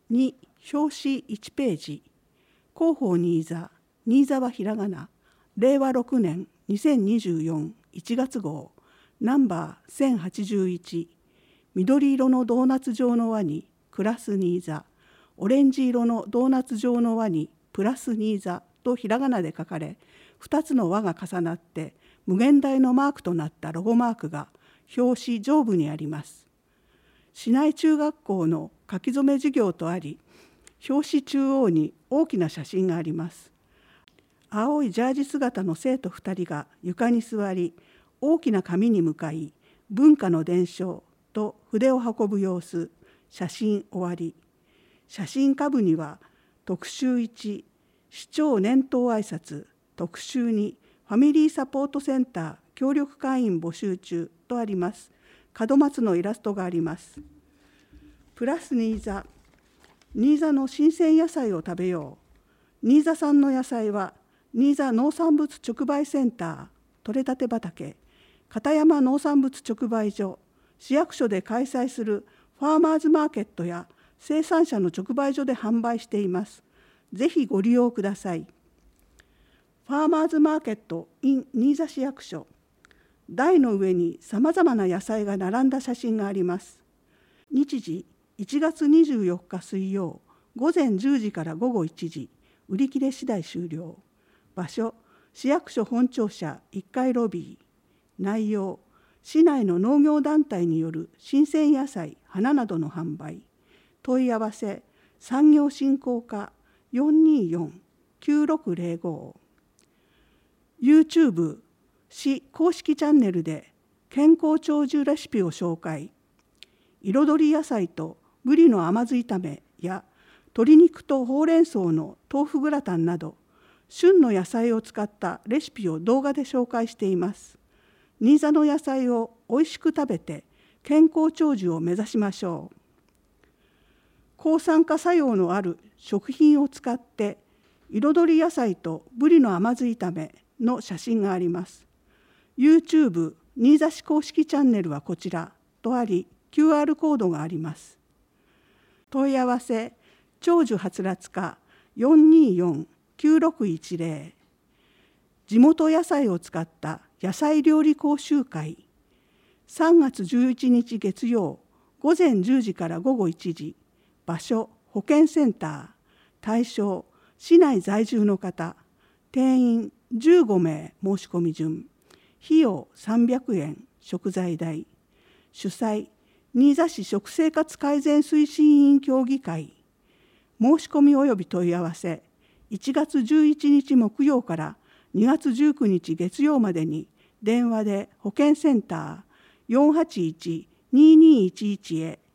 2、表紙1ページ。広報新座、新座はひらがな、令和6年2024 1月号、ナンバー1081、緑色のドーナツ状の輪にクラス新座、オレンジ色のドーナツ状の輪にプラス新座とひらがなで書かれ、2つの輪が重なって無限大のマークとなったロゴマークが表紙上部にあります。市内中学校の書き初め授業とあり、表紙中央に大きな写真があります。青いジャージ姿の生徒2人が床に座り、大きな紙に向かい、文化の伝承と筆を運ぶ様子、写真終わり。写真下部には、特集1、市長年頭挨拶、特集2、ファミリーサポートセンター協力会員募集中とあります。門松のイラストがあります。プラス新座。新座の新鮮野菜を食べよう。新座産の野菜は、新座農産物直売センター、取れたて畑、片山農産物直売所、市役所で開催するファーマーズマーケットや生産者の直売所で販売しています。ぜひご利用ください。ファーマーズマーケット in 新座市役所。台の上にさまざまな野菜が並んだ写真があります。日時1月24日水曜、午前10時から午後1時、売り切れ次第終了。場所、市役所本庁舎1階ロビー。内容、市内の農業団体による新鮮野菜、花などの販売。問い合わせ、産業振興課 424-9605。YouTube、市公式チャンネルで健康長寿レシピを紹介。彩り野菜とぶりの甘酢炒めや鶏肉とほうれん草の豆腐グラタンなど、旬の野菜を使ったレシピを動画で紹介しています。新座の野菜をおいしく食べて健康長寿を目指しましょう。抗酸化作用のある食品を使って彩り野菜とぶりの甘酢炒めの写真があります。YouTube 新座市公式チャンネルはこちらとあり、QR コードがあります。問い合わせ、長寿はつらつ課 424-9610。地元野菜を使った野菜料理講習会。3月11日月曜、午前10時から午後1時。場所、保健センター。対象、市内在住の方。定員15名申し込み順。費用300円、食材代。主催、新座市食生活改善推進委員協議会。申し込み及び問い合わせ、1月11日木曜から2月19日月曜までに電話で保健センター 481-2211 へ。